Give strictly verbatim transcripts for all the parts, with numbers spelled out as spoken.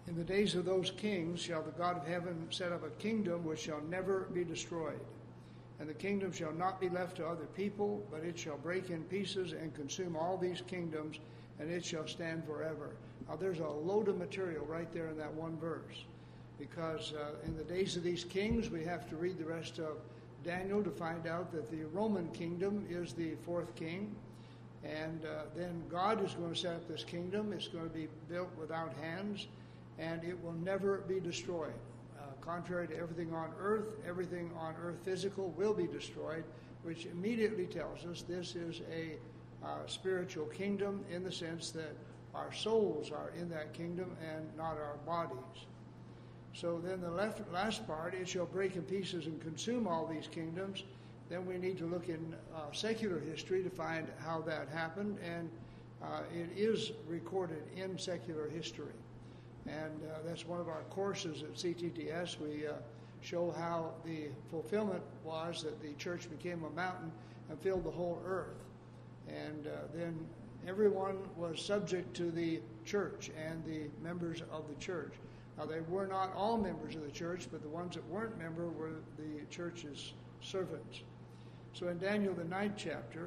In the days of those kings shall the God of heaven set up a kingdom which shall never be destroyed. And the kingdom shall not be left to other people, but it shall break in pieces and consume all these kingdoms, and it shall stand forever. Now there's a load of material right there in that one verse. Because uh, in the days of these kings, we have to read the rest of Daniel to find out that the Roman kingdom is the fourth king. And uh, then God is going to set up this kingdom. It's going to be built without hands, and it will never be destroyed. Uh, contrary to everything on earth, everything on earth physical will be destroyed, which immediately tells us this is a uh, spiritual kingdom in the sense that our souls are in that kingdom and not our bodies. So then the left, last part, it shall break in pieces and consume all these kingdoms. Then we need to look in uh, secular history to find how that happened, and uh, it is recorded in secular history. And uh, that's one of our courses at C T T S. We uh, show how the fulfillment was that the church became a mountain and filled the whole earth. And uh, then everyone was subject to the church and the members of the church. Now, they were not all members of the church, but the ones that weren't members were the church's servants. So in Daniel, the ninth chapter,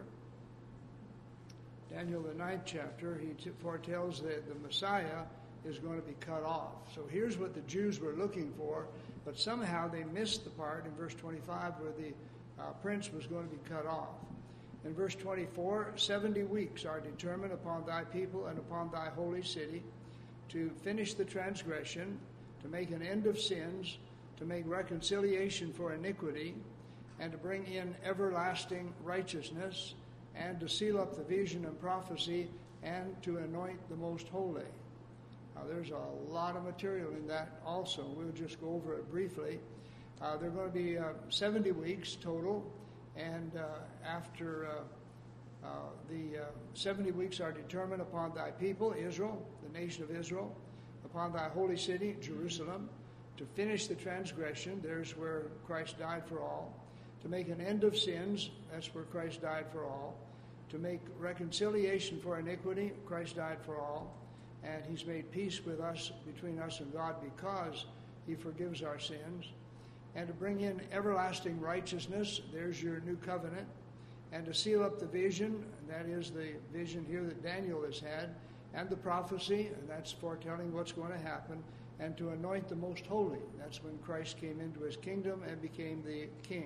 Daniel, the ninth chapter, he t- foretells that the Messiah is going to be cut off. So here's what the Jews were looking for, but somehow they missed the part in verse twenty-five where the uh, prince was going to be cut off. In verse twenty-four, seventy weeks are determined upon thy people and upon thy holy city, to finish the transgression, to make an end of sins, to make reconciliation for iniquity, and to bring in everlasting righteousness, and to seal up the vision and prophecy, and to anoint the most holy. Now, there's a lot of material in that also. We'll just go over it briefly. Uh, there are going to be uh, seventy weeks total, and uh, after uh, uh, the uh, seventy weeks are determined upon thy people, Israel, the nation of Israel, upon thy holy city, Jerusalem, to finish the transgression, there's where Christ died for all, to make an end of sins, that's where Christ died for all, to make reconciliation for iniquity, Christ died for all, and he's made peace with us, between us and God, because he forgives our sins, and to bring in everlasting righteousness, there's your new covenant, and to seal up the vision, and that is the vision here that Daniel has had, and the prophecy, and that's foretelling what's going to happen, and to anoint the most holy. That's when Christ came into his kingdom and became the king.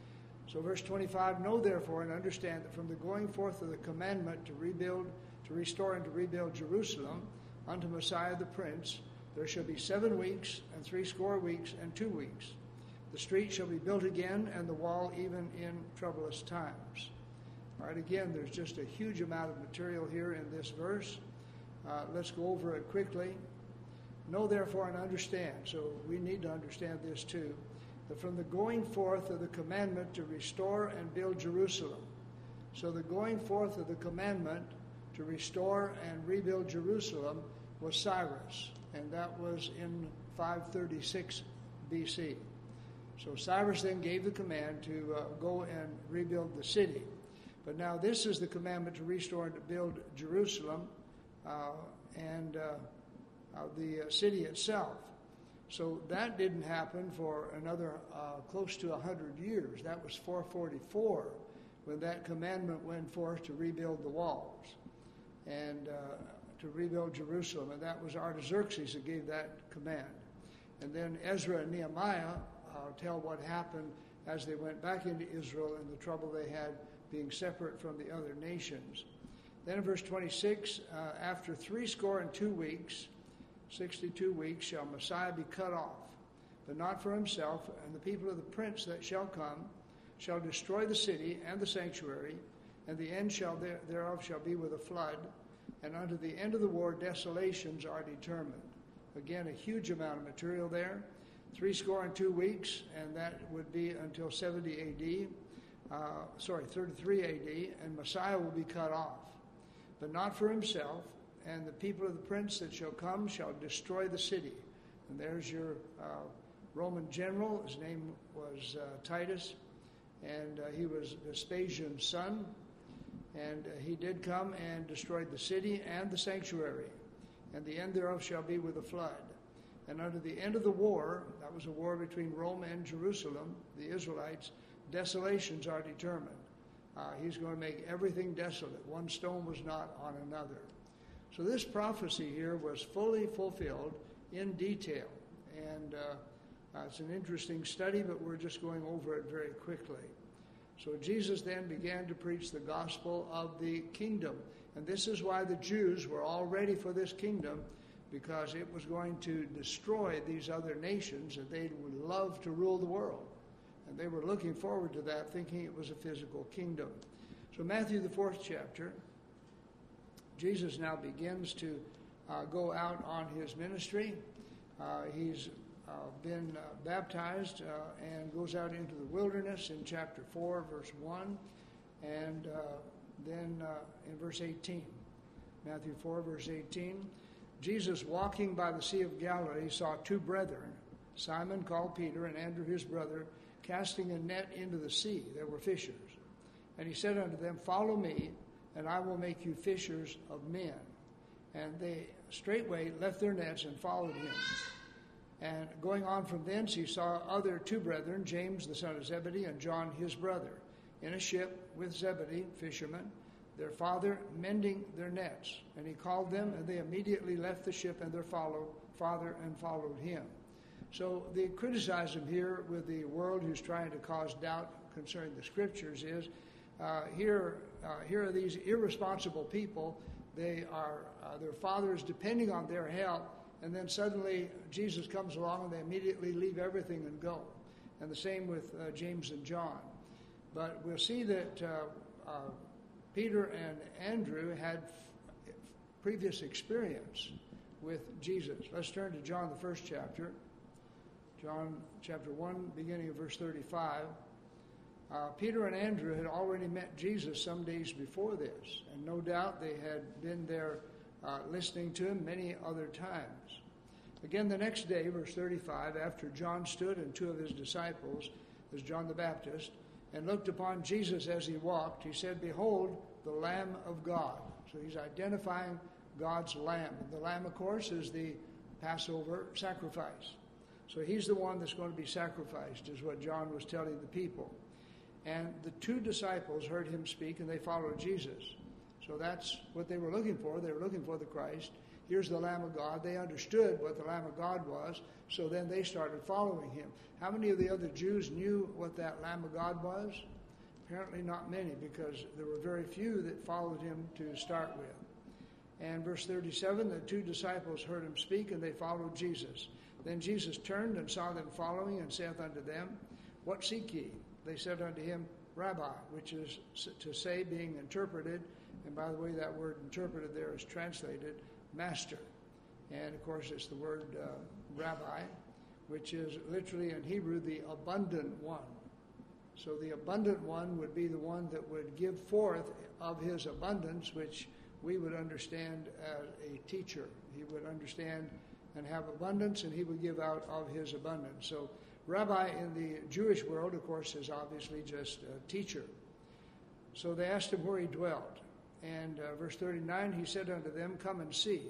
So verse twenty-five, know therefore and understand that from the going forth of the commandment to rebuild, to restore and to rebuild Jerusalem unto Messiah the Prince, there shall be seven weeks and threescore weeks and two weeks. The street shall be built again, and the wall even in troublous times. All right, again, there's just a huge amount of material here in this verse. Uh, let's go over it quickly. Know therefore and understand. So we need to understand this too. That from the going forth of the commandment to restore and build Jerusalem. So the going forth of the commandment to restore and rebuild Jerusalem was Cyrus. And that was in five thirty-six B C. So Cyrus then gave the command to uh, go and rebuild the city. But now this is the commandment to restore and to build Jerusalem uh, and uh, uh, the uh, city itself. So that didn't happen for another uh, close to one hundred years. That was four forty-four when that commandment went forth to rebuild the walls and uh, to rebuild Jerusalem. And that was Artaxerxes that gave that command. And then Ezra and Nehemiah uh, tell what happened as they went back into Israel and the trouble they had being separate from the other nations. Then in verse twenty-six, uh, after threescore and two weeks, sixty-two weeks, shall Messiah be cut off, but not for himself, and the people of the prince that shall come shall destroy the city and the sanctuary, and the end shall there, thereof shall be with a flood, and unto the end of the war desolations are determined. Again, a huge amount of material there. Threescore and two weeks, and that would be until seventy A D, uh, sorry, thirty-three A D, and Messiah will be cut off, but not for himself, and the people of the prince that shall come shall destroy the city. And there's your uh, Roman general. His name was uh, Titus, and uh, he was Vespasian's son. And uh, he did come and destroyed the city and the sanctuary. And the end thereof shall be with a flood. And under the end of the war, that was a war between Rome and Jerusalem, the Israelites, desolations are determined. Uh, he's going to make everything desolate. One stone was not on another. So this prophecy here was fully fulfilled in detail. And uh, uh, it's an interesting study, but we're just going over it very quickly. So Jesus then began to preach the gospel of the kingdom. And this is why the Jews were all ready for this kingdom, because it was going to destroy these other nations and they would love to rule the world. And they were looking forward to that, thinking it was a physical kingdom. So Matthew, the fourth chapter, Jesus now begins to uh, go out on his ministry. Uh, he's uh, been uh, baptized uh, and goes out into the wilderness in chapter four, verse one, and uh, then uh, in verse eighteen. Matthew four, verse eighteen. Jesus, walking by the Sea of Galilee, saw two brethren, Simon called Peter and Andrew his brother, casting a net into the sea. They were fishers. And he said unto them, Follow me, and I will make you fishers of men. And they straightway left their nets and followed him. And going on from thence, he saw other two brethren, James the son of Zebedee and John his brother, in a ship with Zebedee, fishermen, their father mending their nets. And he called them, and they immediately left the ship and their follow, father and followed him. So the criticism here with the world who's trying to cause doubt concerning the scriptures is, uh, here, uh, here are these irresponsible people. They are, uh, their father is depending on their help, and then suddenly Jesus comes along and they immediately leave everything and go. And the same with uh, James and John. But we'll see that uh, uh, Peter and Andrew had f- previous experience with Jesus. Let's turn to John, the first chapter. John chapter one, beginning of verse thirty-five. Uh, Peter and Andrew had already met Jesus some days before this, and no doubt they had been there uh, listening to him many other times. Again, the next day, verse thirty-five, after John stood and two of his disciples, as John the Baptist, and looked upon Jesus as he walked, he said, Behold, the Lamb of God. So he's identifying God's Lamb. And the Lamb, of course, is the Passover sacrifice. So he's the one that's going to be sacrificed, is what John was telling the people. And the two disciples heard him speak, and they followed Jesus. So that's what they were looking for. They were looking for the Christ. Here's the Lamb of God. They understood what the Lamb of God was, so then they started following him. How many of the other Jews knew what that Lamb of God was? Apparently not many, because there were very few that followed him to start with. And verse thirty-seven, the two disciples heard him speak, and they followed Jesus. Then Jesus turned and saw them following, and saith unto them, What seek ye? They said unto him, Rabbi, which is to say, being interpreted, and by the way, that word interpreted there is translated, master. And of course, it's the word uh, rabbi, which is literally in Hebrew, the abundant one. So the abundant one would be the one that would give forth of his abundance, which we would understand as a teacher. He would understand and have abundance, and he would give out of his abundance. So rabbi in the Jewish world, of course, is obviously just a teacher. So they asked him where he dwelt. And uh, verse thirty-nine, he said unto them, Come and see.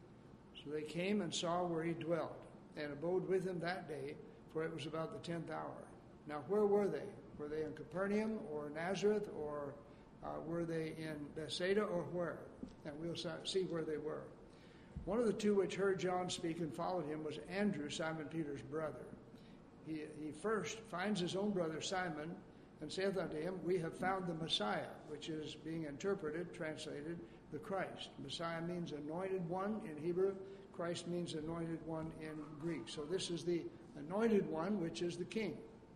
So they came and saw where he dwelt, and abode with him that day, for it was about the tenth hour. Now where were they? Were they in Capernaum or Nazareth, or uh, were they in Bethsaida, or where? And we'll see where they were. One of the two which heard John speak and followed him was Andrew, Simon Peter's brother. He, he first finds his own brother Simon, and saith unto him, We have found the Messiah, which is being interpreted, translated, the Christ. Messiah means anointed one in Hebrew. Christ means anointed one in Greek. So this is the anointed one, which is the king.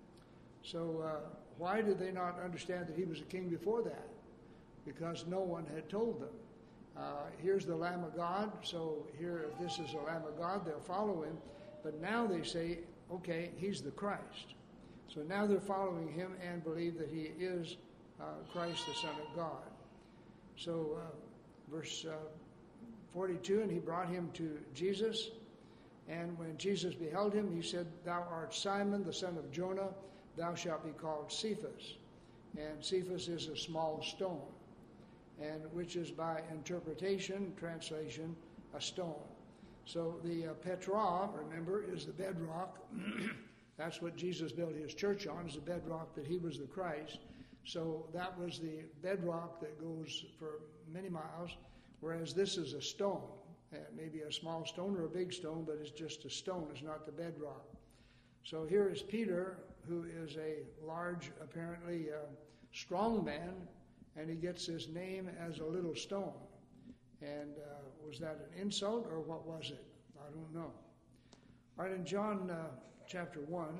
So uh, why did they not understand that he was a king before that? Because no one had told them. Uh, here's the Lamb of God, so here, if this is the Lamb of God, they'll follow him. But now they say, okay, he's the Christ. So now they're following him and believe that he is uh, Christ, the Son of God. So uh, verse uh, forty-two, and he brought him to Jesus. And when Jesus beheld him, he said, Thou art Simon, the son of Jonah. Thou shalt be called Cephas. And Cephas is a small stone, and which is by interpretation, translation, a stone. So the uh, Petra, remember, is the bedrock. That's what Jesus built his church on, is the bedrock that he was the Christ. So that was the bedrock that goes for many miles, whereas this is a stone. Uh, maybe a small stone or a big stone, but it's just a stone. It's not the bedrock. So here is Peter, who is a large, apparently uh, strong man, and he gets his name as a little stone. And uh, was that an insult or what was it? I don't know. All right, in John uh, chapter one,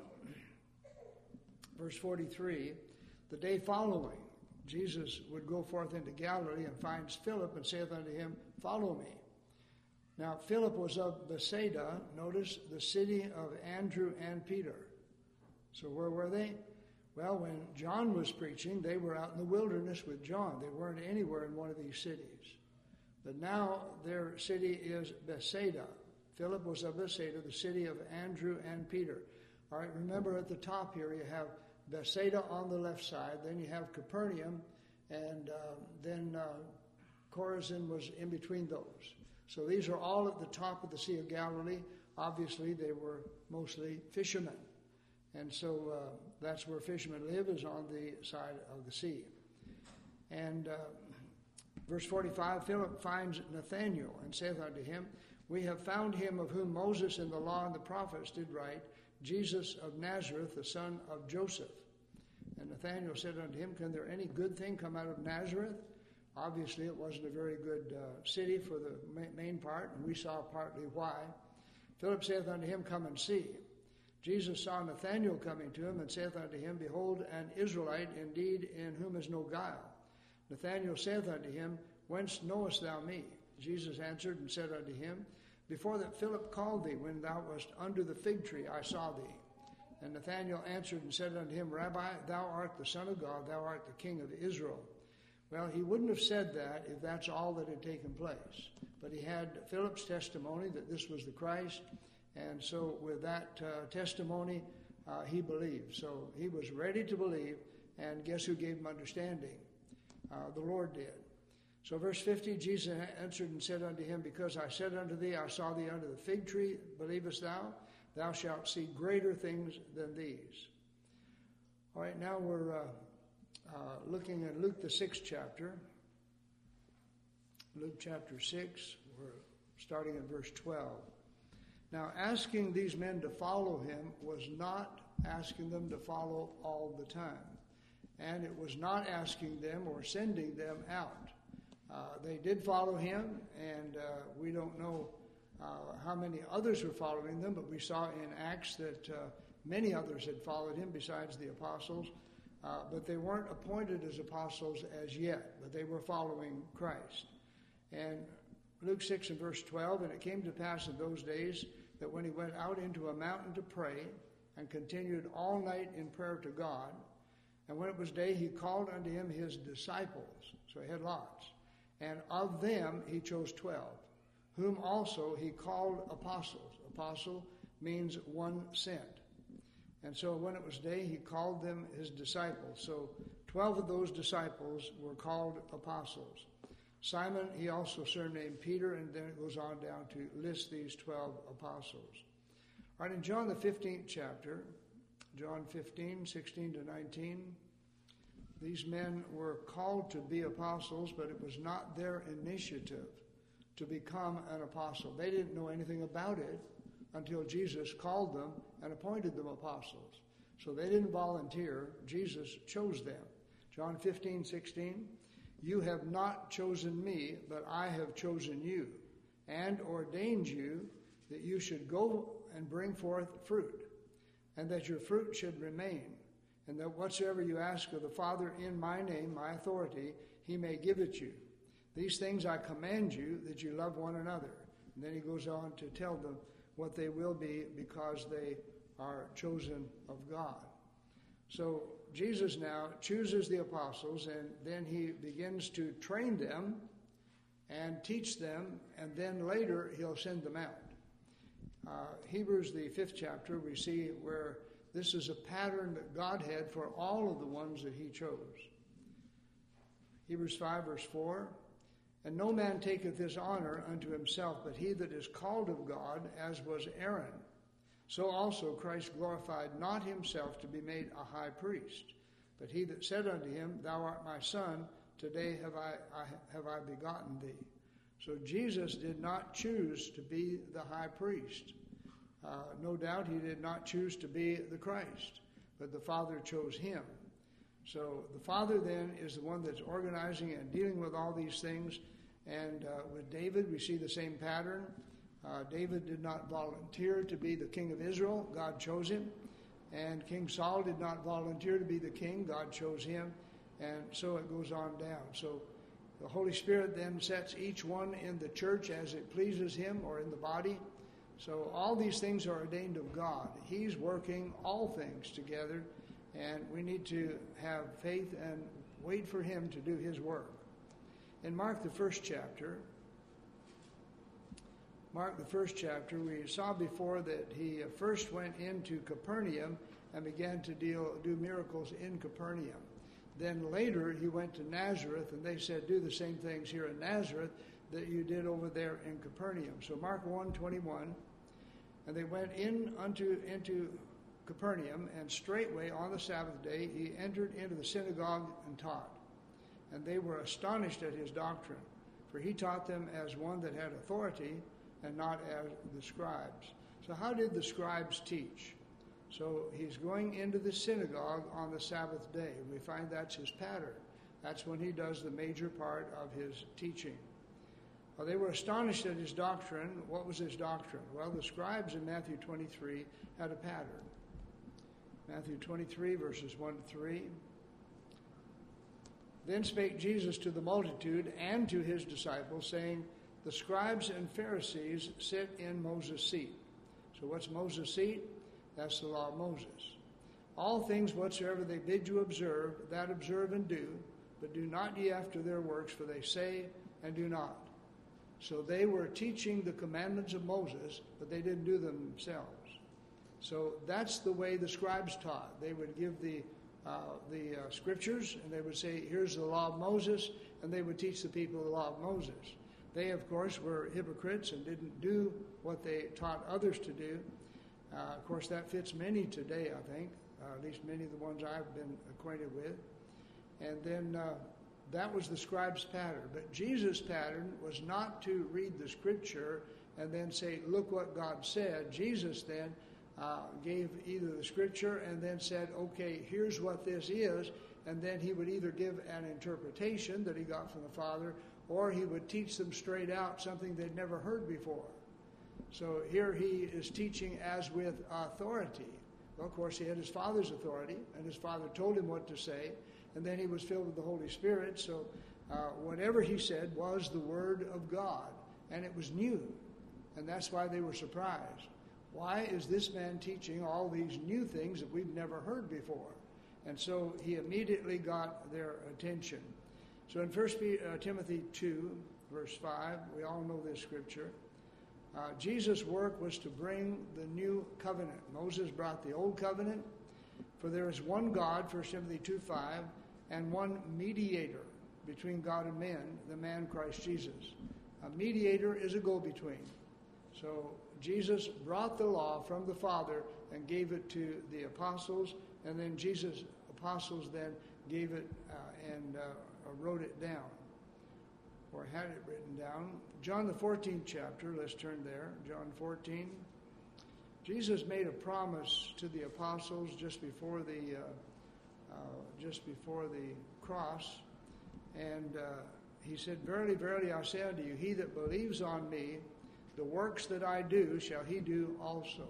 verse forty-three, the day following, Jesus would go forth into Galilee and finds Philip and saith unto him, Follow me. Now, Philip was of Bethsaida, notice, the city of Andrew and Peter. So where were they? Well, when John was preaching, they were out in the wilderness with John. They weren't anywhere in one of these cities. But now their city is Bethsaida. Philip was of Bethsaida, the city of Andrew and Peter. All right, remember at the top here you have Bethsaida on the left side, then you have Capernaum, and uh, then uh, Chorazin was in between those. So these are all at the top of the Sea of Galilee. Obviously, they were mostly fishermen. And so uh, that's where fishermen live, is on the side of the sea. And uh, verse forty-five, Philip finds Nathanael and saith unto him, We have found him of whom Moses in the law and the prophets did write, Jesus of Nazareth, the son of Joseph. And Nathanael said unto him, Can there any good thing come out of Nazareth? Obviously, it wasn't a very good uh, city for the main part, and we saw partly why. Philip saith unto him, Come and see. Jesus saw Nathanael coming to him, and saith unto him, Behold, an Israelite indeed, in whom is no guile. Nathanael saith unto him, Whence knowest thou me? Jesus answered and said unto him, Before that Philip called thee, when thou wast under the fig tree, I saw thee. And Nathanael answered and said unto him, Rabbi, thou art the Son of God, thou art the King of Israel. Well, he wouldn't have said that if that's all that had taken place. But he had Philip's testimony that this was the Christ, and so with that uh, testimony, uh, he believed. So he was ready to believe, and guess who gave him understanding? Uh, the Lord did. So verse fifty, Jesus answered and said unto him, Because I said unto thee, I saw thee under the fig tree, believest thou? Thou shalt see greater things than these. All right, now we're uh, uh, looking at Luke the sixth chapter. Luke chapter six, we're starting at verse twelve. Now, asking these men to follow him was not asking them to follow all the time. And it was not asking them or sending them out. Uh, they did follow him, and uh, we don't know uh, how many others were following them, but we saw in Acts that uh, many others had followed him besides the apostles, uh, but they weren't appointed as apostles as yet, but they were following Christ. And Luke six and verse twelve, And it came to pass in those days that when he went out into a mountain to pray, and continued all night in prayer to God, and when it was day, he called unto him his disciples. So he had lots. And of them he chose twelve, whom also he called apostles. Apostle means one sent. And so when it was day, he called them his disciples. So twelve of those disciples were called apostles. Simon, he also surnamed Peter, and then it goes on down to list these twelve apostles. All right, in John the fifteenth chapter, John fifteen, sixteen to nineteen, these men were called to be apostles, but it was not their initiative to become an apostle. They didn't know anything about it until Jesus called them and appointed them apostles. So they didn't volunteer. Jesus chose them. John fifteen, sixteen, You have not chosen me, but I have chosen you, and ordained you that you should go and bring forth fruit, and that your fruit should remain, and that whatsoever you ask of the Father in my name, my authority, he may give it you. These things I command you, that you love one another. And then he goes on to tell them what they will be because they are chosen of God. So Jesus now chooses the apostles, and then he begins to train them and teach them, and then later he'll send them out. Uh, Hebrews, the fifth chapter, we see where this is a pattern that God had for all of the ones that he chose. Hebrews five, verse four, And no man taketh this honor unto himself, but he that is called of God, as was Aaron. So also Christ glorified not himself to be made a high priest, but he that said unto him, Thou art my son, today have I, I have I begotten thee. So Jesus did not choose to be the high priest. Uh, no doubt he did not choose to be the Christ, but the Father chose him. So the Father then is the one that's organizing and dealing with all these things. And uh, with David, we see the same pattern. Uh, David did not volunteer to be the king of Israel. God chose him. And King Saul did not volunteer to be the king. God chose him. And so it goes on down. So the Holy Spirit then sets each one in the church as it pleases him, or in the body. So all these things are ordained of God. He's working all things together, and we need to have faith and wait for him to do his work. In Mark, the first chapter, Mark, the first chapter, we saw before that he first went into Capernaum and began to deal, do miracles in Capernaum. Then later he went to Nazareth, and they said, do the same things here in Nazareth that you did over there in Capernaum. So Mark one twenty-one, and they went in unto into Capernaum, and straightway on the Sabbath day he entered into the synagogue and taught. And they were astonished at his doctrine, for he taught them as one that had authority, and not as the scribes. So how did the scribes teach? So he's going into the synagogue on the Sabbath day. We find that's his pattern. That's when he does the major part of his teaching. Well, they were astonished at his doctrine. What was his doctrine? Well, the scribes in Matthew twenty-three had a pattern. Matthew twenty-three, verses one to three. Then spake Jesus to the multitude and to his disciples, saying, The scribes and Pharisees sit in Moses' seat. So what's Moses' seat? That's the law of Moses. All things whatsoever they bid you observe, that observe and do, but do not ye after their works, for they say and do not. So they were teaching the commandments of Moses, but they didn't do them themselves. So that's the way the scribes taught. They would give the uh, the uh, scriptures, and they would say, here's the law of Moses, and they would teach the people the law of Moses. They, of course, were hypocrites and didn't do what they taught others to do. Uh, of course, that fits many today, I think, uh, at least many of the ones I've been acquainted with. And then uh, that was the scribe's pattern. But Jesus' pattern was not to read the scripture and then say, look what God said. Jesus then uh, gave either the scripture and then said, okay, here's what this is. And then he would either give an interpretation that he got from the Father, or he would teach them straight out something they'd never heard before. So here he is teaching as with authority. Well, of course, he had his Father's authority, and his Father told him what to say, and then he was filled with the Holy Spirit. So uh, whatever he said was the Word of God, and it was new, and that's why they were surprised. Why is this man teaching all these new things that we've never heard before? And so he immediately got their attention. So in First Timothy two, verse five, we all know this scripture. Uh, Jesus' work was to bring the new covenant. Moses brought the old covenant. For there is one God, First Timothy two five, and one mediator between God and men, the man Christ Jesus. A mediator is a go-between. So Jesus brought the law from the Father and gave it to the apostles, and then Jesus' apostles then gave it uh, and uh, wrote it down, or had it written down. John the fourteenth chapter, let's turn there, John fourteen. Jesus made a promise to the apostles just before the uh, uh, just before the cross, and uh, he said, Verily, verily, I say unto you, he that believes on me, the works that I do shall he do also.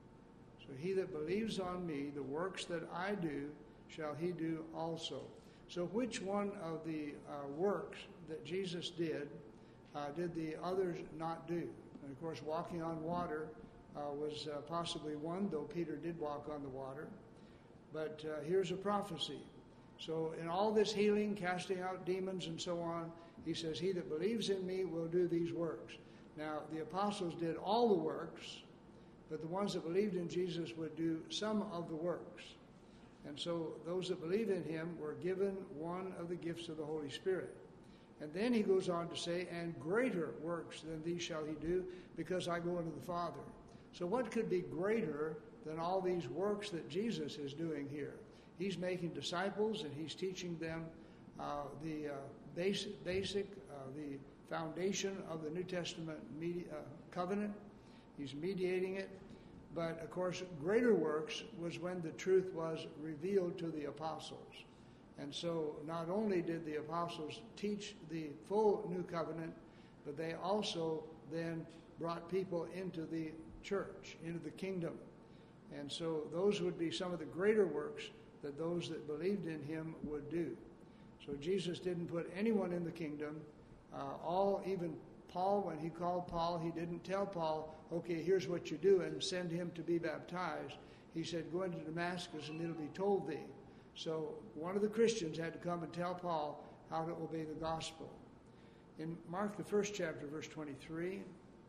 So he that believes on me, the works that I do shall he do also. So which one of the uh, works that Jesus did uh, did the others not do? And of course, walking on water uh, was uh, possibly one, though Peter did walk on the water. But uh, here's a prophecy. So in all this healing, casting out demons and so on, he says, he that believes in me will do these works. Now, the apostles did all the works, but the ones that believed in Jesus would do some of the works. And so those that believe in him were given one of the gifts of the Holy Spirit. And then he goes on to say, and greater works than these shall he do, because I go unto the Father. So what could be greater than all these works that Jesus is doing here? He's making disciples, and he's teaching them uh, the uh, basic, basic uh, the foundation of the New Testament medi- uh, covenant. He's mediating it. But, of course, greater works was when the truth was revealed to the apostles. And so not only did the apostles teach the full new covenant, but they also then brought people into the church, into the kingdom. And so those would be some of the greater works that those that believed in him would do. So Jesus didn't put anyone in the kingdom. Uh, all, even Paul, when he called Paul, he didn't tell Paul, okay, here's what you do, and send him to be baptized. He said, go into Damascus and it'll be told thee. So one of the Christians had to come and tell Paul how to obey the gospel. In Mark, the first chapter, verse twenty-three,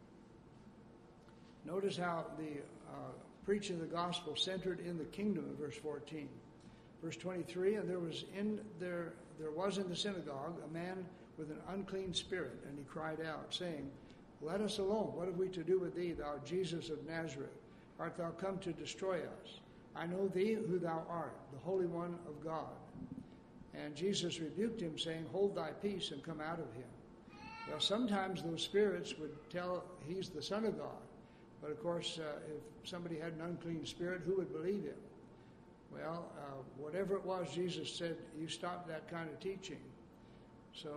notice how the uh, preaching of the gospel centered in the kingdom in verse fourteen. Verse twenty-three, and there was in there there was in the synagogue a man with an unclean spirit, and he cried out, saying, let us alone. What have we to do with thee, thou Jesus of Nazareth? Art thou come to destroy us? I know thee who thou art, the Holy One of God. And Jesus rebuked him, saying, hold thy peace and come out of him. Well, sometimes those spirits would tell he's the Son of God. But of course, uh, if somebody had an unclean spirit, who would believe him? Well, uh, whatever it was, Jesus said, you stop that kind of teaching. So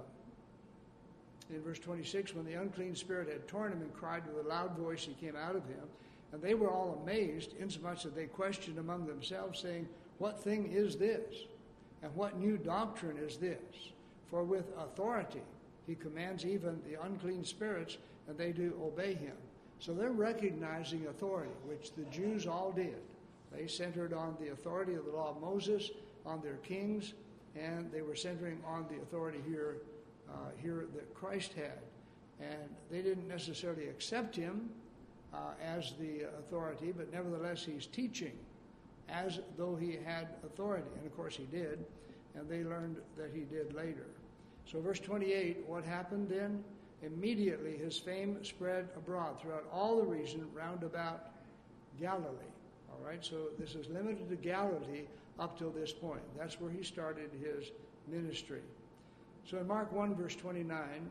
uh, in verse twenty-six, when the unclean spirit had torn him and cried with a loud voice, he came out of him. And they were all amazed, insomuch that they questioned among themselves, saying, what thing is this? And what new doctrine is this? For with authority he commands even the unclean spirits, and they do obey him. So they're recognizing authority, which the Jews all did. They centered on the authority of the law of Moses, on their kings, and they were centering on the authority here, uh, here that Christ had. And they didn't necessarily accept him uh, as the authority, but nevertheless he's teaching as though he had authority. And of course he did, and they learned that he did later. So verse twenty-eight, what happened then? Immediately his fame spread abroad throughout all the region round about Galilee. All right, so this is limited to Galilee up till this point. That's where he started his ministry. So in Mark one, verse twenty-nine,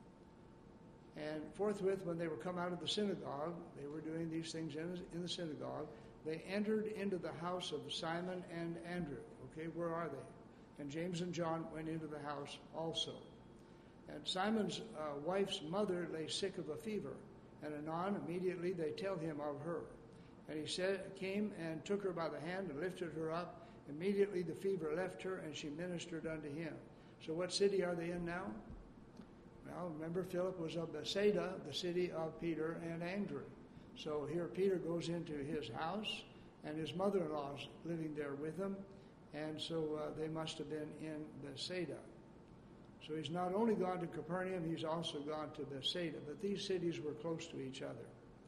and forthwith when they were come out of the synagogue, they were doing these things in, in the synagogue, they entered into the house of Simon and Andrew. Okay, where are they? And James and John went into the house also. And Simon's uh, wife's mother lay sick of a fever, and anon immediately they tell him of her. And he said, came and took her by the hand and lifted her up. Immediately the fever left her, and she ministered unto him. So what city are they in now? Well, remember Philip was of Bethsaida, the city of Peter and Andrew. So here Peter goes into his house, and his mother-in-law is living there with him, and so uh, they must have been in Bethsaida. So he's not only gone to Capernaum, he's also gone to Bethsaida, but these cities were close to each other.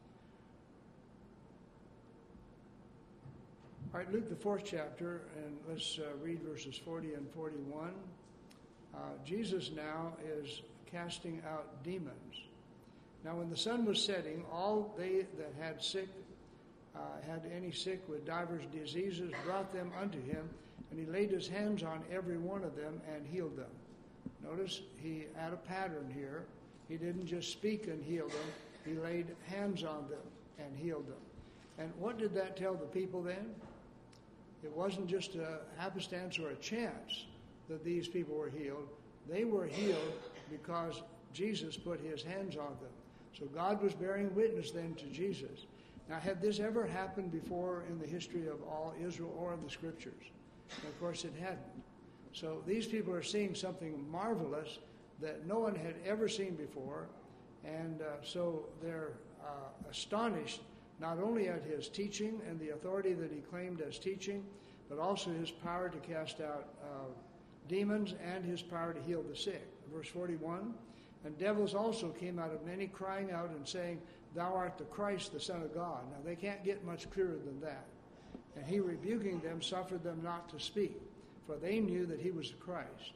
All right, Luke, the fourth chapter, and let's uh, read verses forty and forty-one. Uh, Jesus now is casting out demons. Now, when the sun was setting, all they that had sick, uh, had any sick with divers diseases, brought them unto him, and he laid his hands on every one of them and healed them. Notice he had a pattern here. He didn't just speak and heal them. He laid hands on them and healed them. And what did that tell the people then? It wasn't just a happenstance or a chance that these people were healed. They were healed because Jesus put his hands on them. So God was bearing witness then to Jesus. Now, had this ever happened before in the history of all Israel or in the Scriptures? And of course it hadn't. So these people are seeing something marvelous that no one had ever seen before. And uh, so they're uh, astonished not only at his teaching and the authority that he claimed as teaching, but also his power to cast out uh, demons and his power to heal the sick. Verse forty-one, and devils also came out of many, crying out and saying, Thou art the Christ, the Son of God. Now they can't get much clearer than that. And he, rebuking them, suffered them not to speak, for they knew that he was the Christ.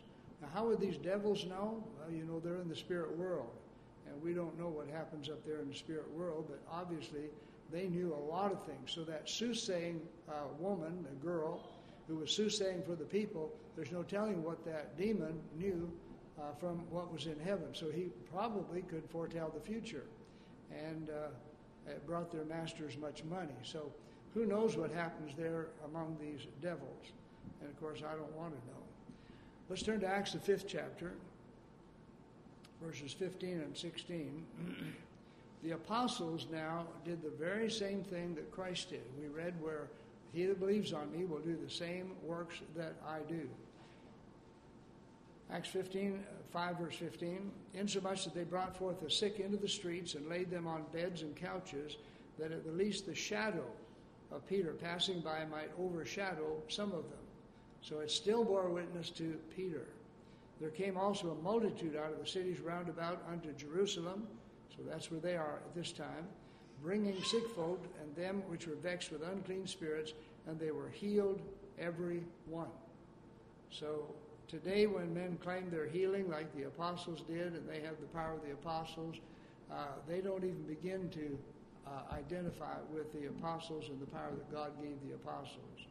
Now, how would these devils know? Well, you know, they're in the spirit world. And we don't know what happens up there in the spirit world, but obviously they knew a lot of things. So that soothsaying uh, woman, a girl, who was soothsaying for the people, there's no telling what that demon knew uh, from what was in heaven. So he probably could foretell the future. And uh, it brought their masters much money. So who knows what happens there among these devils? And of course, I don't want to know. Let's turn to Acts, the fifth chapter, verses fifteen and sixteen. The apostles now did the very same thing that Christ did. We read where he that believes on me will do the same works that I do. Acts fifteen, five verse fifteen, insomuch that they brought forth the sick into the streets and laid them on beds and couches, that at the least the shadow of Peter passing by might overshadow some of them. So it still bore witness to Peter. There came also a multitude out of the cities round about unto Jerusalem, so that's where they are at this time, bringing sick folk and them which were vexed with unclean spirits, and they were healed every one. So today when men claim their healing like the apostles did, and they have the power of the apostles, uh, they don't even begin to uh, identify with the apostles and the power that God gave the apostles.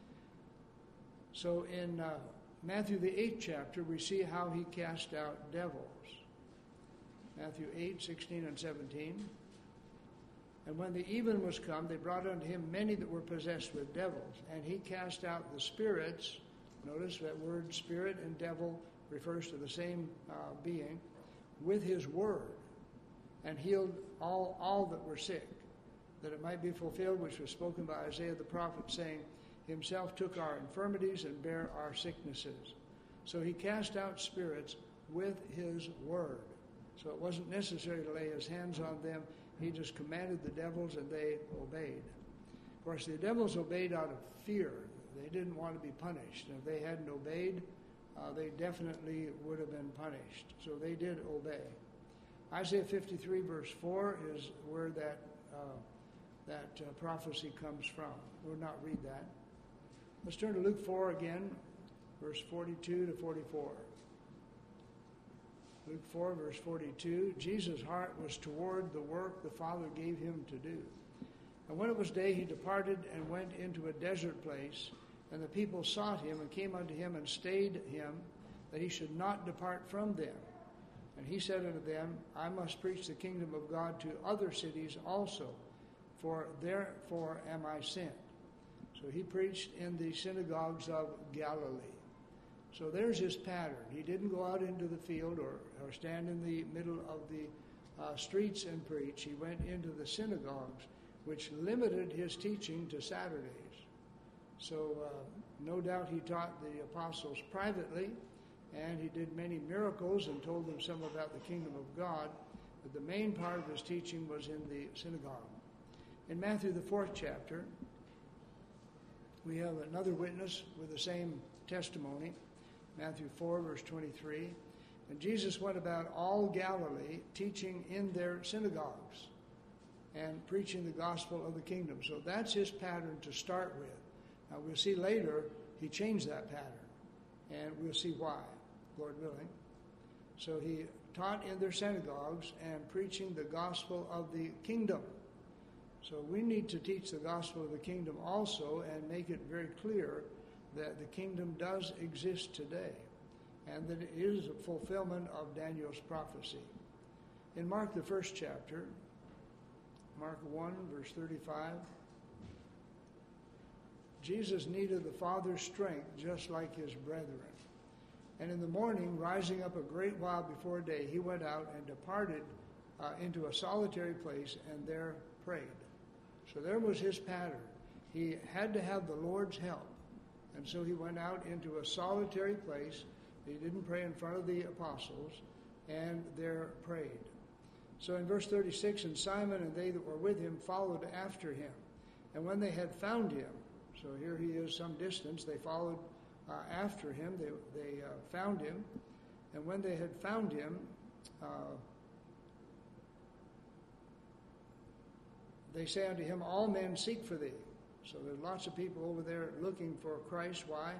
So in uh, Matthew the eighth chapter, we see how he cast out devils. Matthew eight, sixteen and seventeen. And when the even was come, they brought unto him many that were possessed with devils, and he cast out the spirits. Notice that word spirit and devil refers to the same uh, being, with his word, and healed all, all that were sick, that it might be fulfilled which was spoken by Isaiah the prophet, saying, himself took our infirmities and bare our sicknesses. So he cast out spirits with his word. So it wasn't necessary to lay his hands on them. He just commanded the devils and they obeyed. Of course, the devils obeyed out of fear. They didn't want to be punished. And if they hadn't obeyed, uh, they definitely would have been punished. So they did obey. Isaiah fifty-three verse four is where that, uh, that uh, prophecy comes from. We'll not read that. Let's turn to Luke four again, verse forty-two to forty-four. Luke four, verse forty-two, Jesus' heart was toward the work the Father gave him to do. And when it was day, he departed and went into a desert place, and the people sought him and came unto him and stayed him, that he should not depart from them. And he said unto them, I must preach the kingdom of God to other cities also, for therefore am I sent. So he preached in the synagogues of Galilee. So there's his pattern. He didn't go out into the field or, or stand in the middle of the uh, streets and preach. He went into the synagogues, which limited his teaching to Saturdays. So uh, no doubt he taught the apostles privately, and he did many miracles and told them some about the kingdom of God. But the main part of his teaching was in the synagogue. In Matthew, the fourth chapter, we have another witness with the same testimony. Matthew four, verse twenty-three. And Jesus went about all Galilee, teaching in their synagogues and preaching the gospel of the kingdom. So that's his pattern to start with. Now we'll see later he changed that pattern, and we'll see why, Lord willing. So he taught in their synagogues and preaching the gospel of the kingdom. So we need to teach the gospel of the kingdom also and make it very clear that the kingdom does exist today and that it is a fulfillment of Daniel's prophecy. In Mark, the first chapter, Mark one, verse thirty-five, Jesus needed the Father's strength just like his brethren. And in the morning, rising up a great while before day, he went out and departed uh, into a solitary place and there prayed. So there was his pattern. He had to have the Lord's help. And so he went out into a solitary place. He didn't pray in front of the apostles, and there prayed. So in verse thirty-six, and Simon and they that were with him followed after him. And when they had found him, so here he is some distance, they followed uh, after him. They, they uh, found him. And when they had found him, uh, they say unto him, all men seek for thee. So there's lots of people over there looking for Christ. Why?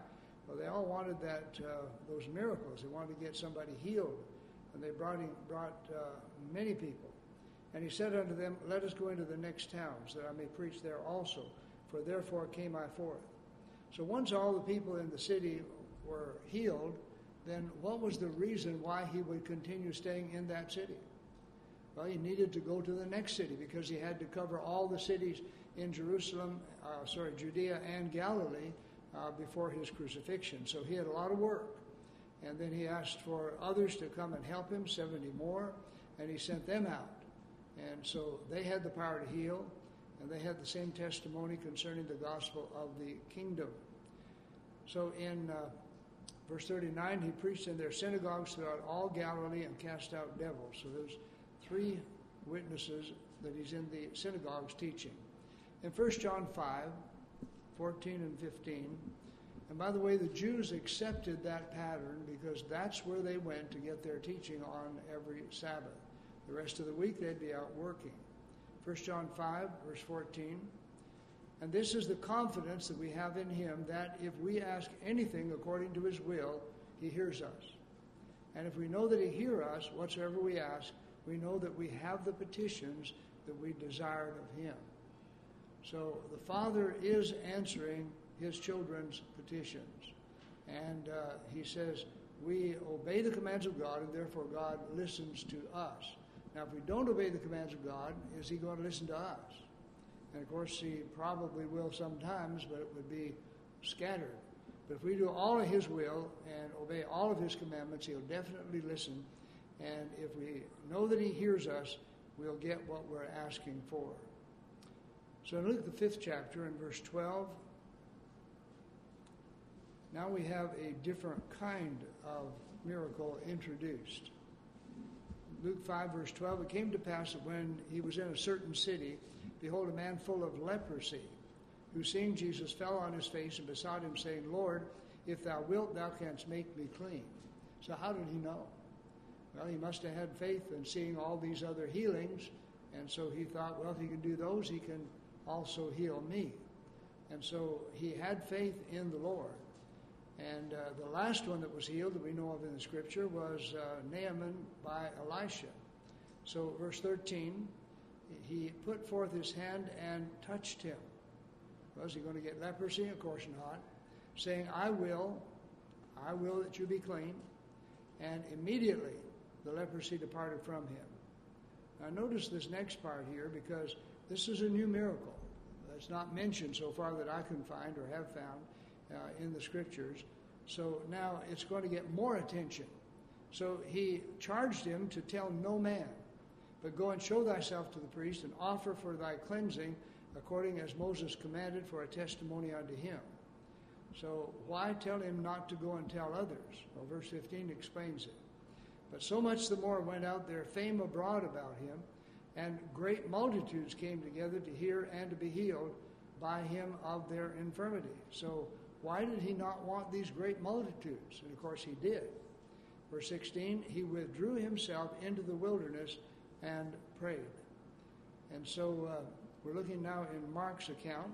Well, they all wanted that uh, those miracles. They wanted to get somebody healed. And they brought, him, brought uh, many people. And he said unto them, let us go into the next towns, that I may preach there also. For therefore came I forth. So once all the people in the city were healed, then what was the reason why he would continue staying in that city? Well, he needed to go to the next city because he had to cover all the cities in Jerusalem, uh, sorry, Judea and Galilee uh, before his crucifixion. So he had a lot of work. And then he asked for others to come and help him, seventy more, and he sent them out. And so they had the power to heal, and they had the same testimony concerning the gospel of the kingdom. So in uh, verse thirty-nine, he preached in their synagogues throughout all Galilee and cast out devils. So there's three witnesses that he's in the synagogues teaching. In First John five, fourteen and fifteen, and by the way, the Jews accepted that pattern because that's where they went to get their teaching on every Sabbath. The rest of the week they'd be out working. First John five, verse fourteen, and this is the confidence that we have in him, that if we ask anything according to his will, he hears us. And if we know that he hears us, whatsoever we ask, we know that we have the petitions that we desired of him. So the Father is answering his children's petitions. And uh, he says, we obey the commands of God, and therefore God listens to us. Now, if we don't obey the commands of God, is he going to listen to us? And of course, he probably will sometimes, but it would be scattered. But if we do all of his will and obey all of his commandments, he'll definitely listen. And if we know that he hears us, we'll get what we're asking for. So in Luke, the fifth chapter, in verse twelve, now we have a different kind of miracle introduced. Luke five, verse twelve, it came to pass that when he was in a certain city, behold, a man full of leprosy, who seeing Jesus fell on his face and besought him, saying, Lord, if thou wilt, thou canst make me clean. So how did he know? Well, he must have had faith in seeing all these other healings, and so he thought, well, if he can do those, he can also heal me. And so he had faith in the Lord. And uh, the last one that was healed that we know of in the Scripture was uh, Naaman by Elisha. So verse thirteen, he put forth his hand and touched him. Was he going to get leprosy? Of course not. Saying, I will, I will that you be clean. And immediately the leprosy departed from him. Now notice this next part here, because this is a new miracle. It's not mentioned so far that I can find or have found uh, in the Scriptures. So now it's going to get more attention. So he charged him to tell no man, but go and show thyself to the priest and offer for thy cleansing according as Moses commanded for a testimony unto him. So why tell him not to go and tell others? Well, verse fifteen explains it. But so much the more went out their fame abroad about him, and great multitudes came together to hear and to be healed by him of their infirmity. So why did he not want these great multitudes? And of course he did. Verse sixteen, he withdrew himself into the wilderness and prayed. And so uh, we're looking now in Mark's account.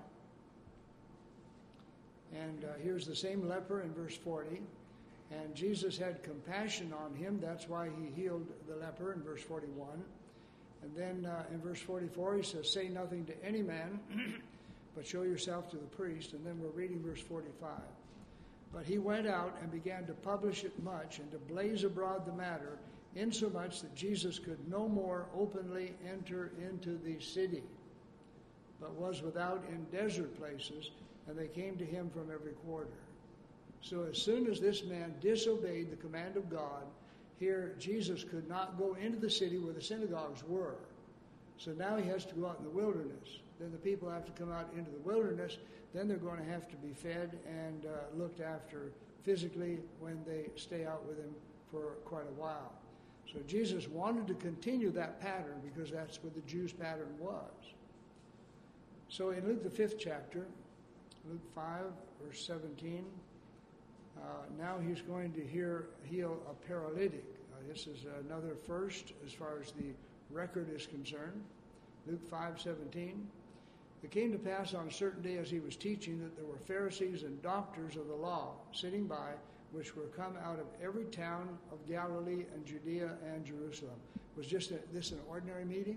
And uh, here's the same leper in verse forty. And Jesus had compassion on him. That's why he healed the leper in verse forty-one. And then uh, in verse forty-four, he says, say nothing to any man, but show yourself to the priest. And then we're reading verse forty-five. But he went out and began to publish it much and to blaze abroad the matter, insomuch that Jesus could no more openly enter into the city, but was without in desert places, and they came to him from every quarter. So as soon as this man disobeyed the command of God, here Jesus could not go into the city where the synagogues were. So now he has to go out in the wilderness. Then the people have to come out into the wilderness. Then they're going to have to be fed and uh, looked after physically when they stay out with him for quite a while. So Jesus wanted to continue that pattern because that's what the Jews' pattern was. So in Luke the fifth chapter, Luke five, verse seventeen, uh, now he's going to hear, heal a paralytic. Uh, this is another first as far as the record is concerned. Luke five seventeen. It came to pass on a certain day as he was teaching that there were Pharisees and doctors of the law sitting by, which were come out of every town of Galilee and Judea and Jerusalem. Was just a, this an ordinary meeting?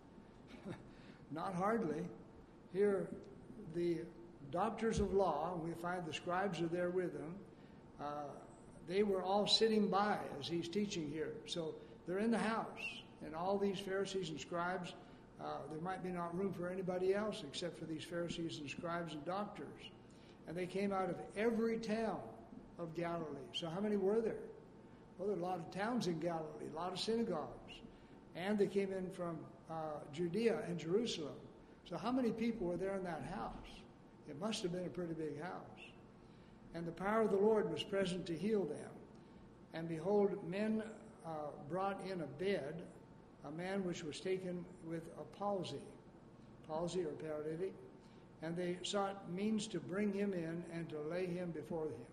Not hardly. Here, the doctors of law, and we find the scribes are there with them, uh, they were all sitting by as he's teaching here. So they're in the house, and all these Pharisees and scribes, uh, there might be not room for anybody else except for these Pharisees and scribes and doctors. And they came out of every town of Galilee. So how many were there? Well, there are a lot of towns in Galilee, a lot of synagogues. And they came in from uh, Judea and Jerusalem. So how many people were there in that house? It must have been a pretty big house. And the power of the Lord was present to heal them. And behold, men uh, brought in a bed, a man which was taken with a palsy, palsy or paralytic, and they sought means to bring him in and to lay him before him.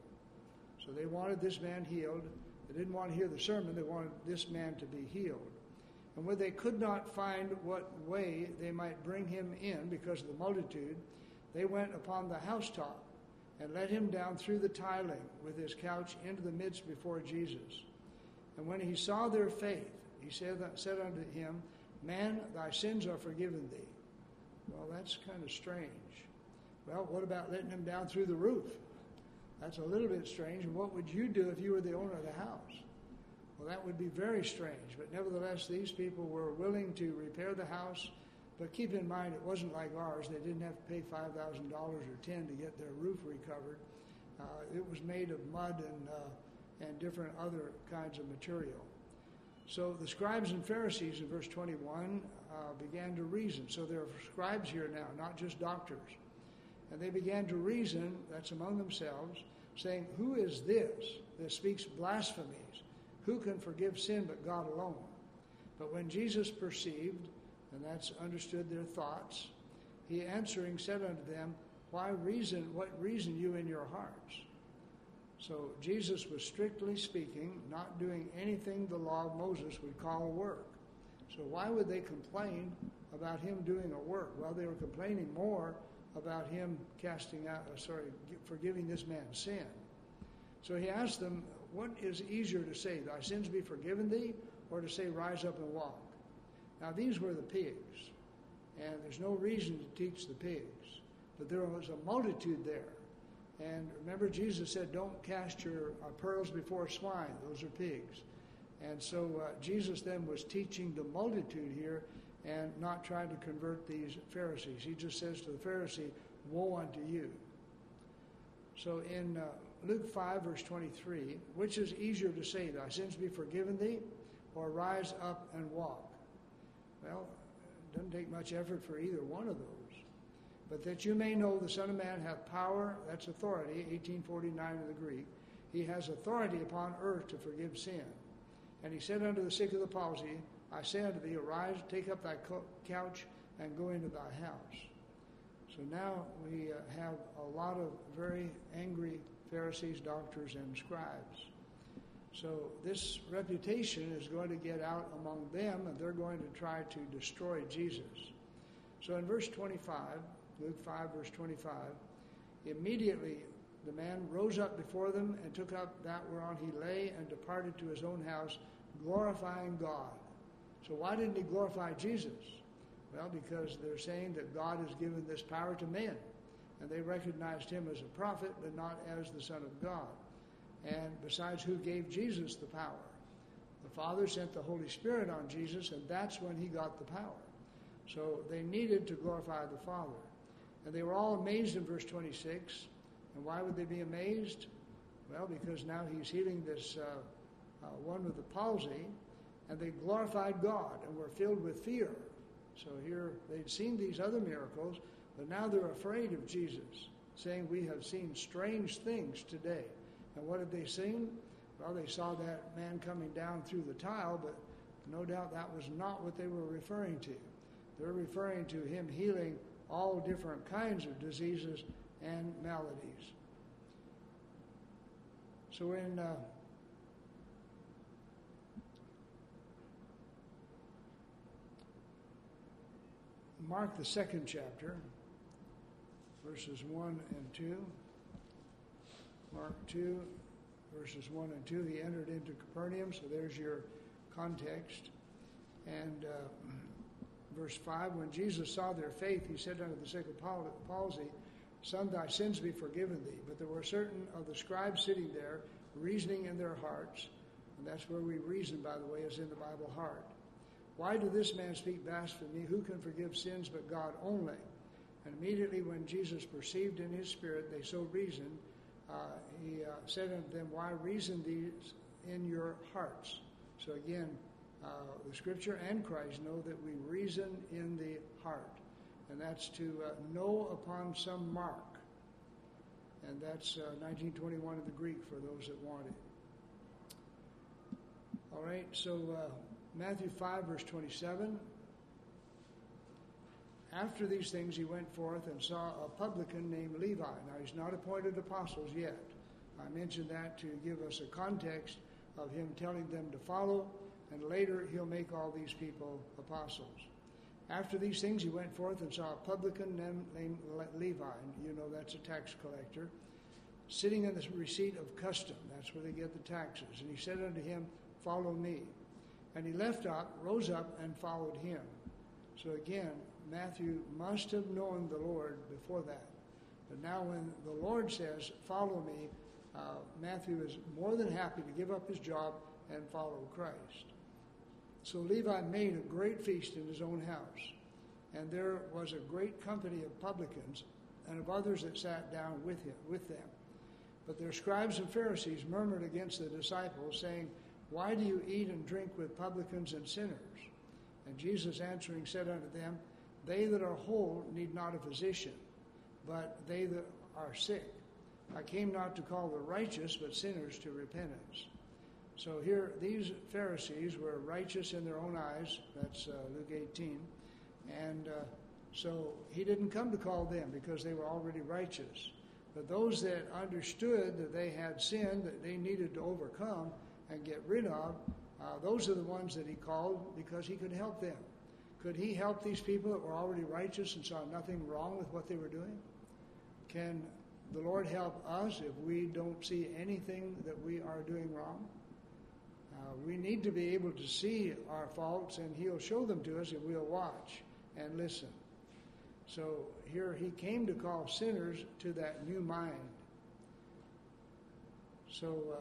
So they wanted this man healed. They didn't want to hear the sermon. They wanted this man to be healed. And when they could not find what way they might bring him in because of the multitude, they went upon the housetop and let him down through the tiling with his couch into the midst before Jesus. And when he saw their faith, he said, said unto him, Man, thy sins are forgiven thee. Well, that's kind of strange. Well, what about letting him down through the roof? That's a little bit strange. And what would you do if you were the owner of the house? Well, that would be very strange. But nevertheless, these people were willing to repair the house. But keep in mind, it wasn't like ours. They didn't have to pay five thousand dollars or ten to get their roof recovered. Uh, it was made of mud and, uh, and different other kinds of material. So the scribes and Pharisees in verse twenty-one uh, began to reason. So there are scribes here now, not just doctors. And they began to reason, that's among themselves, saying, Who is this that speaks blasphemies? Who can forgive sin but God alone? But when Jesus perceived, and that's understood their thoughts, he answering said unto them, Why reason, what reason you in your hearts? So Jesus was strictly speaking, not doing anything the law of Moses would call a work. So why would they complain about him doing a work? Well, they were complaining more about him casting out, uh, sorry, forgiving this man's sin. So he asked them, what is easier to say, thy sins be forgiven thee, or to say, rise up and walk? Now these were the pigs, and there's no reason to teach the pigs, but there was a multitude there. And remember, Jesus said, don't cast your uh, pearls before swine. Those are pigs. And so uh, Jesus then was teaching the multitude here and not trying to convert these Pharisees. He just says to the Pharisee, woe unto you. So in uh, Luke five, verse twenty-three, which is easier to say, thy sins be forgiven thee, or rise up and walk? Well, it doesn't take much effort for either one of those. But that you may know the Son of Man hath power, that's authority, eighteen forty-nine in the Greek. He has authority upon earth to forgive sin. And he said unto the sick of the palsy, I say unto thee, arise, take up thy couch, and go into thy house. So now we uh, have a lot of very angry Pharisees, doctors, and scribes. So this reputation is going to get out among them, and they're going to try to destroy Jesus. So in verse twenty-five, Luke five, verse twenty-five, immediately the man rose up before them and took up that whereon he lay and departed to his own house, glorifying God. So why didn't he glorify Jesus? Well, because they're saying that God has given this power to men, and they recognized him as a prophet, but not as the Son of God. And besides, who gave Jesus the power? The Father sent the Holy Spirit on Jesus, and that's when he got the power. So they needed to glorify the Father. And they were all amazed in verse twenty-six. And why would they be amazed? Well, because now he's healing this uh, uh, one with the palsy, and they glorified God and were filled with fear. So here they'd seen these other miracles, but now they're afraid of Jesus, saying, we have seen strange things today. And what had they seen? Well, they saw that man coming down through the tile, but no doubt that was not what they were referring to. They're referring to him healing all different kinds of diseases and maladies. So in uh, Mark, the second chapter, verses one and two. Mark two, verses one and two. He entered into Capernaum, so there's your context. And uh, verse five, when Jesus saw their faith, he said unto the sick of palsy, Son, thy sins be forgiven thee. But there were certain of the scribes sitting there, reasoning in their hearts. And that's where we reason, by the way, is in the Bible heart. Why did this man speak blasphemy? Who can forgive sins but God only? And immediately when Jesus perceived in his spirit they so reasoned, uh, he uh, said unto them, Why reason these in your hearts? So again, uh, the Scripture and Christ know that we reason in the heart. And that's to uh, know upon some mark. And that's uh, nineteen twenty-one in the Greek for those that want it. All right, so uh, Matthew five, verse twenty-seven. After these things he went forth and saw a publican named Levi. Now he's not appointed apostles yet. I mentioned that to give us a context of him telling them to follow, and later he'll make all these people apostles. After these things he went forth and saw a publican named Levi, and you know that's a tax collector, sitting in the receipt of custom. That's where they get the taxes. And he said unto him, Follow me. And he left up, rose up, and followed him. So again, Matthew must have known the Lord before that. But now when the Lord says, Follow me, uh, Matthew is more than happy to give up his job and follow Christ. So Levi made a great feast in his own house. And there was a great company of publicans and of others that sat down with him, with them. But their scribes and Pharisees murmured against the disciples, saying, Why do you eat and drink with publicans and sinners? And Jesus answering said unto them, They that are whole need not a physician, but they that are sick. I came not to call the righteous, but sinners to repentance. So here, these Pharisees were righteous in their own eyes. That's uh, Luke eighteen. And uh, so he didn't come to call them because they were already righteous. But those that understood that they had sinned, that they needed to overcome and get rid of, uh, those are the ones that he called because he could help them. Could he help these people that were already righteous and saw nothing wrong with what they were doing? Can the Lord help us if we don't see anything that we are doing wrong? Uh, we need to be able to see our faults, and he'll show them to us if we'll watch and listen. So here he came to call sinners to that new mind. So uh,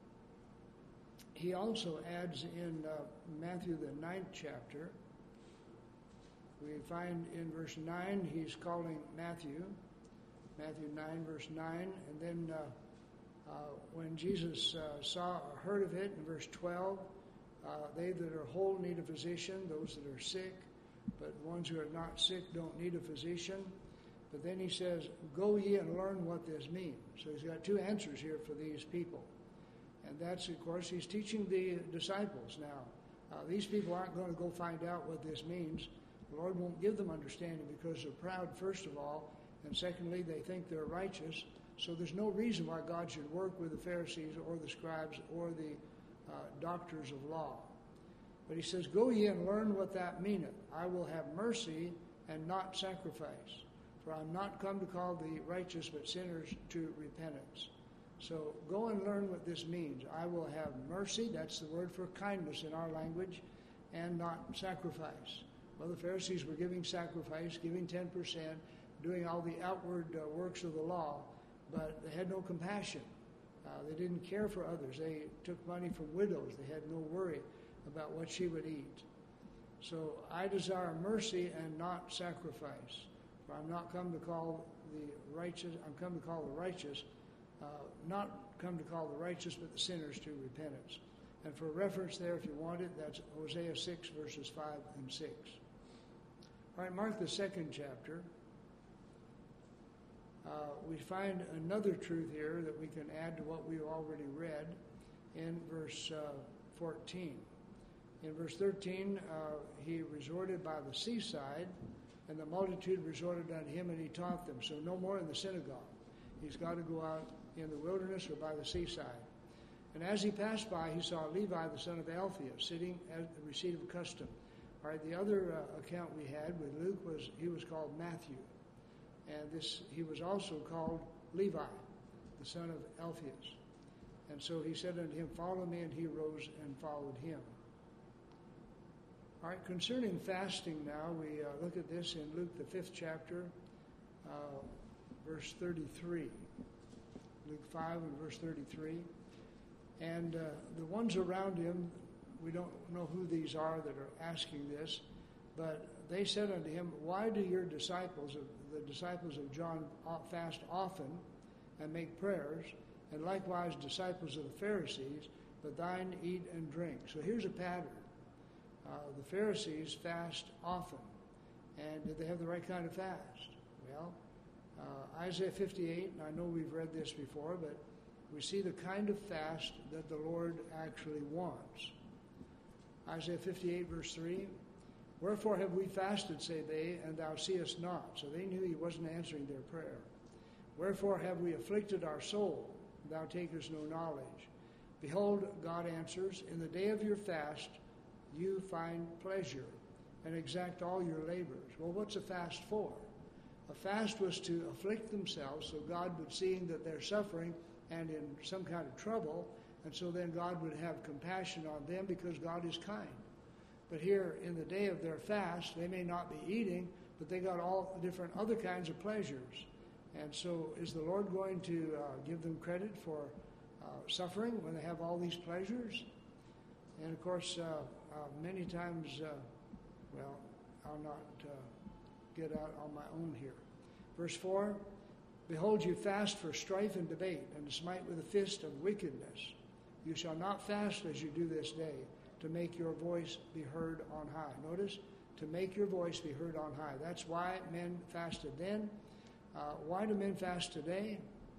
he also adds in uh, Matthew the ninth chapter, we find in verse nine, he's calling Matthew, Matthew nine, verse nine, and then uh, uh, when Jesus uh, saw or heard of it, in verse twelve, uh, they that are whole need a physician, those that are sick, but ones who are not sick don't need a physician. But then he says, Go ye and learn what this means. So he's got two answers here for these people. And that's, of course, he's teaching the disciples now. Uh, these people aren't going to go find out what this means. The Lord won't give them understanding because they're proud, first of all, and secondly, they think they're righteous. So there's no reason why God should work with the Pharisees or the scribes or the uh, doctors of law. But he says, Go ye and learn what that meaneth. I will have mercy and not sacrifice. For I'm not come to call the righteous, but sinners to repentance. So go and learn what this means. I will have mercy, that's the word for kindness in our language, and not sacrifice. Well, the Pharisees were giving sacrifice, giving ten percent, doing all the outward uh, works of the law, but they had no compassion. Uh, they didn't care for others. They took money from widows. They had no worry about what she would eat. So I desire mercy and not sacrifice. For I'm not come to call the righteous, I'm come to call the righteous, uh, not come to call the righteous, but the sinners to repentance. And for reference there, if you want it, that's Hosea six, verses five and six. All right, mark the second chapter. Uh, we find another truth here that we can add to what we've already read in verse uh, fourteen. In verse thirteen, uh, he resorted by the seaside, and the multitude resorted unto him, and he taught them. So no more in the synagogue. He's got to go out in the wilderness or by the seaside. And as he passed by, he saw Levi, the son of Alphaeus, sitting at the receipt of custom. All right, the other uh, account we had with Luke was he was called Matthew. And this he was also called Levi, the son of Alphaeus. And so he said unto him, Follow me, and he rose and followed him. All right, concerning fasting now, we uh, look at this in Luke, the fifth chapter, uh, verse thirty-three. Luke five and verse thirty-three. And uh, the ones around him, we don't know who these are that are asking this, but they said unto him, Why do your disciples, the disciples of John, fast often and make prayers, and likewise disciples of the Pharisees, but thine eat and drink? So here's a pattern. Uh, the Pharisees fast often. And did they have the right kind of fast? Well, uh, Isaiah fifty-eight, and I know we've read this before, but we see the kind of fast that the Lord actually wants. Isaiah fifty-eight, verse three, Wherefore have we fasted, say they, and thou seest not? So they knew he wasn't answering their prayer. Wherefore have we afflicted our soul? Thou takest no knowledge. Behold, God answers, In the day of your fast you find pleasure, and exact all your labors. Well, what's a fast for? A fast was to afflict themselves so God would, seeing that they're suffering and in some kind of trouble, and so then God would have compassion on them because God is kind. But here in the day of their fast, they may not be eating, but they got all different other kinds of pleasures. And so is the Lord going to uh, give them credit for uh, suffering when they have all these pleasures? And of course, uh, uh, many times, uh, well, I'll not uh, get out on my own here. Verse four, Behold, you fast for strife and debate, and to smite with a fist of wickedness. You shall not fast as you do this day, to make your voice be heard on high. Notice, to make your voice be heard on high. That's why men fasted then. Uh, why do men fast today?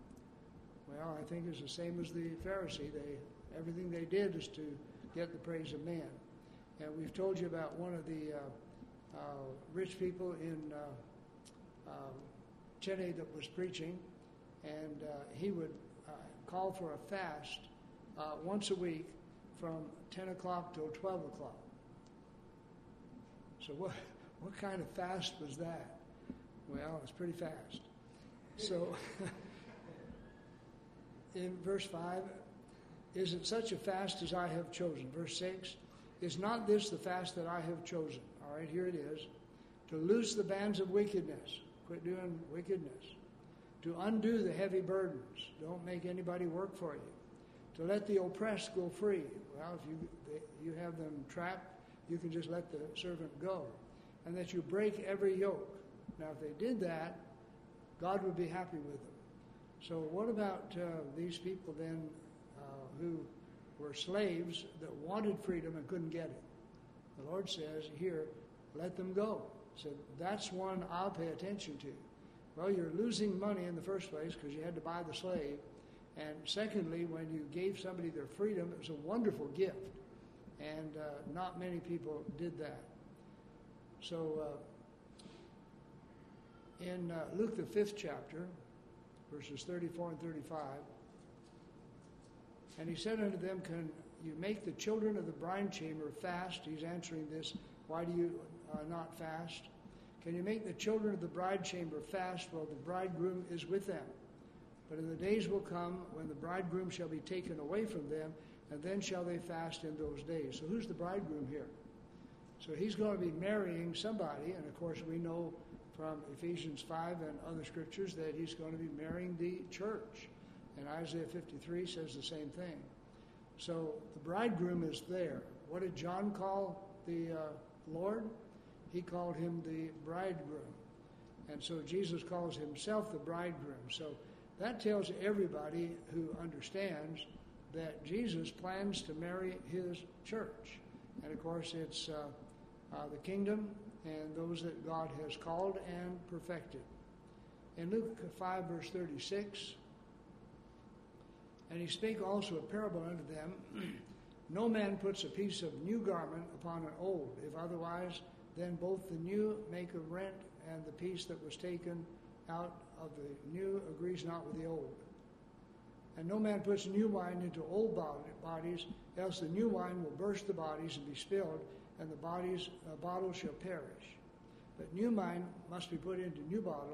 Well, I think it's the same as the Pharisee. They everything they did is to get the praise of man. And we've told you about one of the uh, uh, rich people in uh, uh, Chennai that was preaching, and uh, he would uh, call for a fast uh, once a week from ten o'clock till twelve o'clock. So what what kind of fast was that? Well, it's pretty fast. So in verse five, is it such a fast as I have chosen? Verse six, is not this the fast that I have chosen? All right, here it is. To loose the bands of wickedness. Quit doing wickedness. To undo the heavy burdens. Don't make anybody work for you. To let the oppressed go free. Well, if you they, you have them trapped, you can just let the servant go. And that you break every yoke. Now, if they did that, God would be happy with them. So what about uh, these people then uh, who were slaves that wanted freedom and couldn't get it? The Lord says, here, let them go. So that's one I'll pay attention to. Well, you're losing money in the first place because you had to buy the slave. And secondly, when you gave somebody their freedom, it was a wonderful gift. And uh, not many people did that. So uh, in uh, Luke, the fifth chapter, verses thirty-four and thirty-five, and he said unto them, Can you make the children of the bride chamber fast? He's answering this, why do you uh, not fast? Can you make the children of the bride chamber fast while the bridegroom is with them? But in the days will come when the bridegroom shall be taken away from them, and then shall they fast in those days. So who's the bridegroom here? So he's going to be marrying somebody, and of course we know from Ephesians five and other scriptures that he's going to be marrying the church. And Isaiah fifty-three says the same thing. So the bridegroom is there. What did John call the uh, Lord? He called him the bridegroom. And so Jesus calls himself the bridegroom. So that tells everybody who understands that Jesus plans to marry his church. And of course it's uh, uh, the kingdom and those that God has called and perfected. In Luke five, verse thirty-six, and he spake also a parable unto them, No man puts a piece of new garment upon an old, if otherwise, then both the new make a rent, and the piece that was taken out of the new agrees not with the old. And no man puts new wine into old bodies, else the new wine will burst the bodies and be spilled, and the bodies, uh, bottles shall perish. But new wine must be put into new bottles,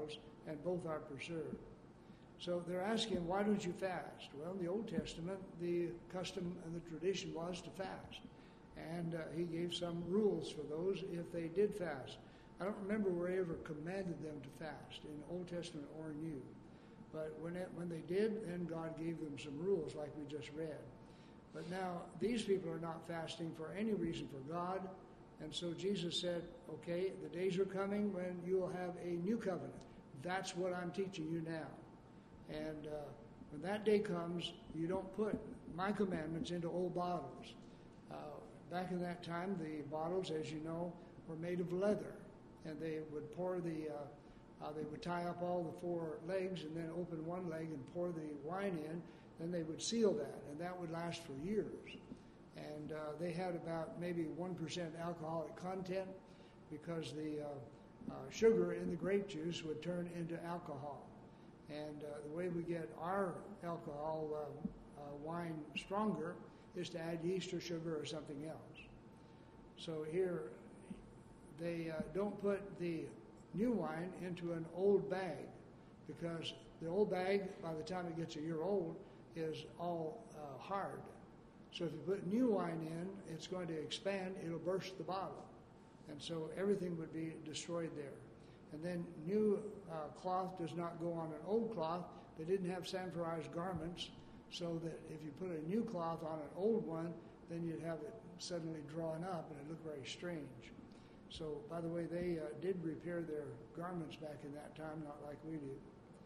and both are preserved. So they're asking, why don't you fast? Well, in the Old Testament, the custom and the tradition was to fast. And uh, he gave some rules for those if they did fast. I don't remember where he ever commanded them to fast in Old Testament or New. But when it, when they did, then God gave them some rules like we just read. But now these people are not fasting for any reason for God. And so Jesus said, okay, the days are coming when you will have a new covenant. That's what I'm teaching you now. And uh, when that day comes, you don't put my commandments into old bottles. Uh, back in that time, the bottles, as you know, were made of leather. And they would pour the, uh, uh, they would tie up all the four legs and then open one leg and pour the wine in. Then they would seal that, and that would last for years. And uh, they had about maybe one percent alcoholic content because the uh, uh, sugar in the grape juice would turn into alcohol. And uh, the way we get our alcohol uh, uh, wine stronger is to add yeast or sugar or something else. So here, they uh, don't put the new wine into an old bag because the old bag, by the time it gets a year old, is all uh, hard. So if you put new wine in, it's going to expand, it'll burst the bottle. And so everything would be destroyed there. And then new uh, cloth does not go on an old cloth. They didn't have sanforized garments, so that if you put a new cloth on an old one, then you'd have it suddenly drawn up and it looked very strange. So, by the way, they uh, did repair their garments back in that time, not like we do.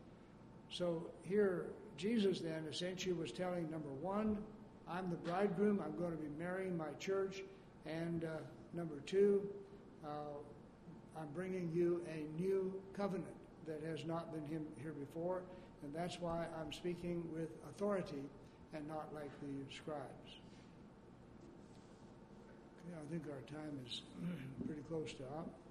So here, Jesus then essentially was telling, number one, I'm the bridegroom, I'm going to be marrying my church, and uh, number two, uh, I'm bringing you a new covenant that has not been here before, and that's why I'm speaking with authority and not like the scribes. Okay, I think our time is pretty close to up.